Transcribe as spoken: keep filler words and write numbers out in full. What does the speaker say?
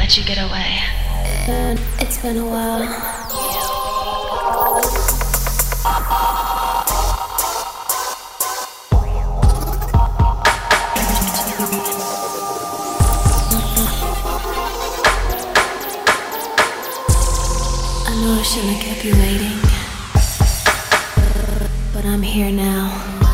let you get away? And it's been a while. I know I shouldn't have kept you waiting, but I'm here now.